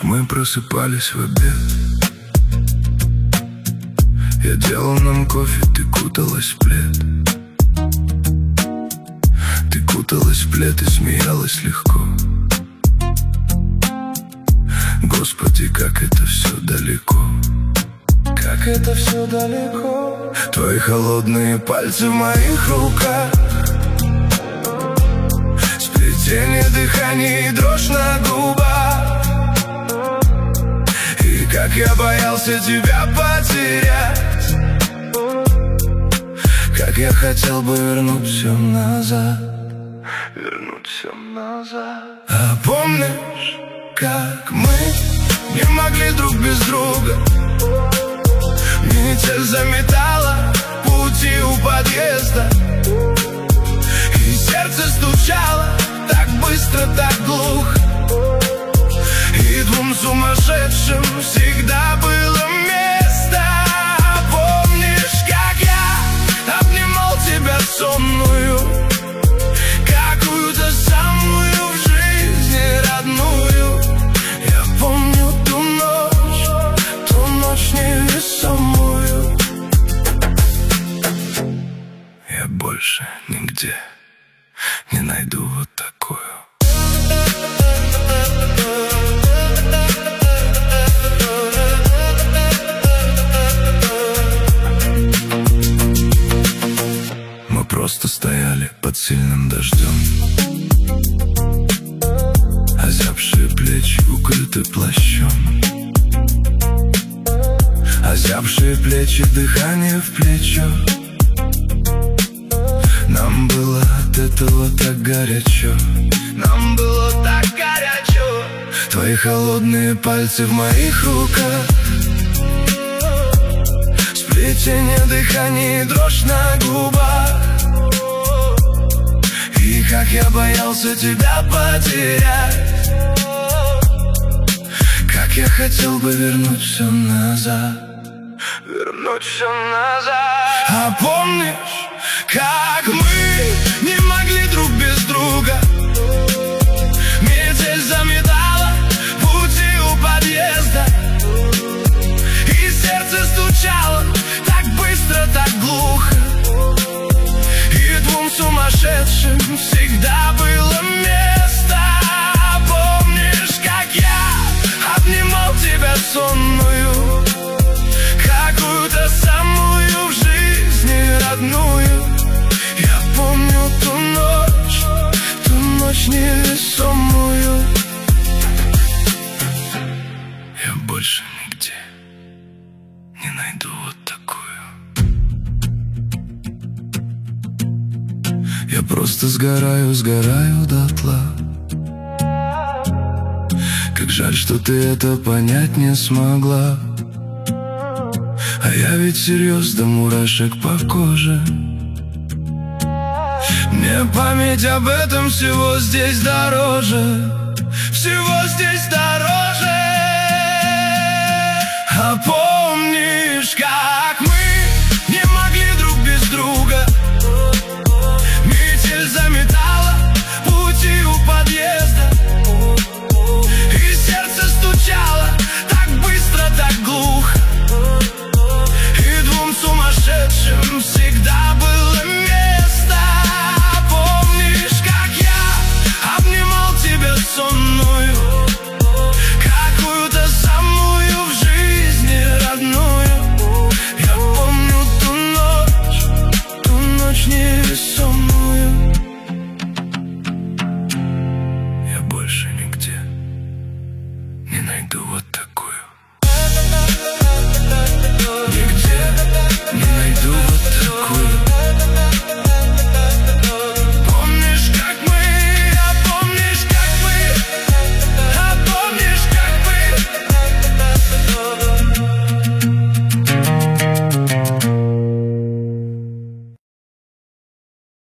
Мы просыпались в обед. Я делал нам кофе, ты куталась в плед. Ты куталась в плед и смеялась легко. Господи, как это все далеко. Как это все далеко. Твои холодные пальцы в моих руках, сплетение дыхания и дрожь на губах. И как я боялся тебя потерять, как я хотел бы вернуть все назад. Вернуть все назад. А помнишь, как мы не могли друг без друга? Метель заметала пути у подъезда, и сердце стучало так быстро, так глухо. И двум сумасшедшим всегда было место. Помнишь, как я обнимал тебя сонную, какую-то самую в жизни родную? Я помню ту ночь невесомую. Я больше нигде не найду вот такую. Мы просто стояли под сильным дождем, озябшие плечи укрыты плащом. Озябшие плечи, дыхание в плечо. Нам было от этого так горячо. Нам было так горячо. Твои холодные пальцы в моих руках, сплетение дыхания и дрожь на губах. И как я боялся тебя потерять, как я хотел бы вернуть все назад. Вернуть все назад. А помнишь, как мы не могли друг без друга? Метель заметала пути у подъезда, и сердце стучало так быстро, так глухо. И двум сумасшедшим всегда было место. Помнишь, как я обнимал тебя сонную, какую-то самую в жизни родную? Я помню ту ночь невесомую. Я больше нигде не найду вот такую. Я просто сгораю дотла. Как жаль, что ты это понять не смогла. А я ведь серьез до мурашек по коже. Мне память об этом всего здесь дороже. Всего здесь дороже. А